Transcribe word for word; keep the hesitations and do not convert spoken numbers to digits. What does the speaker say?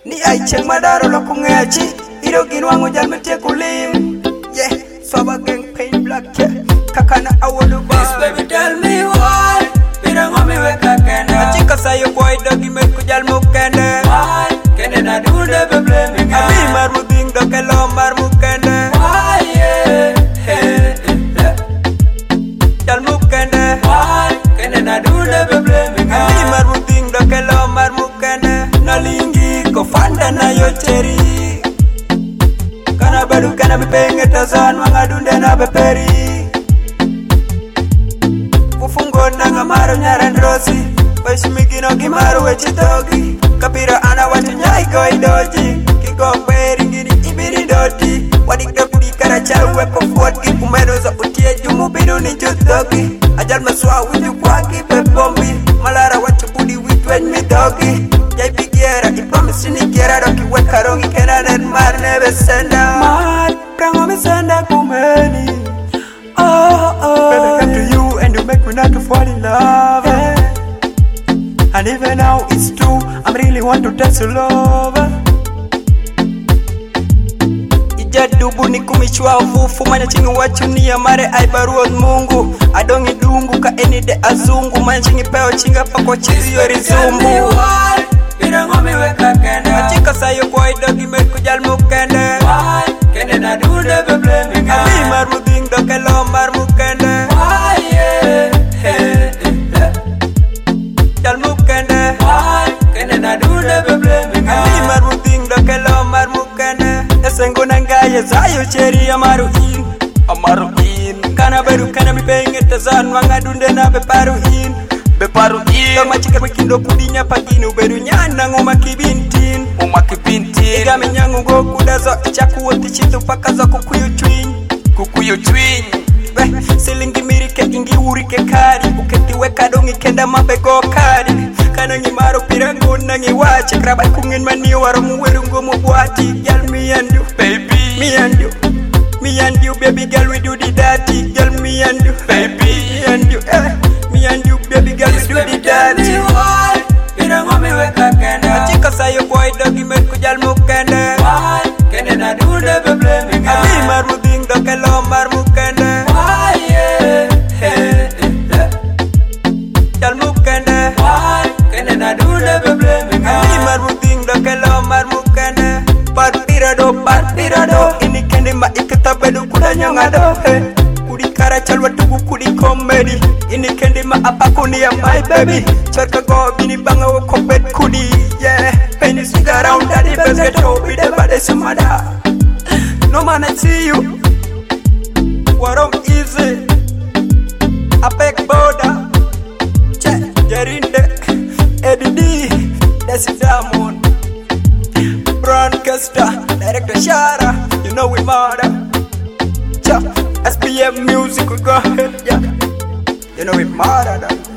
Ni aicheng madaro lo kungechi iro ginwango jal mete kulim. Yeah, swaba gang pain black yeah. Kakana awodu ba. Please baby tell me why Pira ngomi weka kende Achika sayo boy dogi meku jal mukende. Why Kende na dunde be blaming Abi marmu ding doke lo marmu kende. Why yeah Hey yeah Jal mukende. Why Kende na dunde be blaming Abi marmu ding doke lo marmu kende. Nalingi kofanda na yo cheri. Kana badu kana bipenge tazan wanga dunde na beperi. Ufungo nanga maro nyarandrosi Weshimigino gimaru wechitogi Kapira ana watu nyai koi doji Kiko kweri ngini ibiri doti Wadika kudikara charu wepo fuadki Kumeno za utie jumu binu ni juthogi Ajal maswa winju kwaki pepombi Malara wachu budi witwen midogi Jai pigiera ipromisi ni kiera Doki weka rongi kena nen mar nebe senda Mar prango mi senda kumeni Oh oh Baby come to you and you make me not to fall in love yeah. And even now it's true I'm really want to test your love Ija dubu ni kumishwa ufufu Manya chingi wachuni ya mare aibaruwa mungu Adongi dungu ka eni de azungu Manya chingi peo chinga pako chizi yori zumbu Pira ngomi weka kende Achika sayo boy dogi meku jal mukende. Why Kende na dunde be blaming Abi marmu ding doke lo marmu kende. Why yeah Hey yeah Jal mukende. Why Kende na dunde be blaming Abi marmu ding doke lo marmu kende. Esengo nangaye zayo cheri amaru in. Amaru in. Kana beru kana mipenge tazan wanga dunde na beparu in. Beparu in. Kama chika wikindo kudinya pagini uberu nyana ngoma kibintin. Ngoma kibintin. Iga minyangu go kudazo ichaku woti chitu paka zo kukuyu twin. Kukuyu twin. Weh, silingi mirike ingi urike kari. Uketi weka dongi kenda mabego kari. Kana ngimaro pirango nangi wache. Krabai kungin mani waro muwerungo mubwati. Girl me and you, baby. Me and you. Me and you, baby girl, we do the dirty. Girl, me and you, baby. Me and you, eh. Me and you, baby girl, we do the dirty. Why Pira ngomi weka kende Achika sayo boy dogi meku jal mukende. Why Kende na dunde be blaming Abi marmu ding doke lo marmu kende. Why yeah Hey yeah Jal mukende. Why Kende na dunde be blaming Abi marmu ding doke lo marmu kende. Partirado partirado ini kende ma ikata bedu kuda nyangado hey. Kudi kara chalwa tugu kudi comedy ini kende ma apakuni ya my baby charka go bini banga wo kopet kudi yeah penny swing around daddy best get up with the body sumada no man I see you warom easy apek border che jerinde edidi desi diamond broadcaster director Shara you know we murder yeah S B M music we go ahead yeah you know we murder that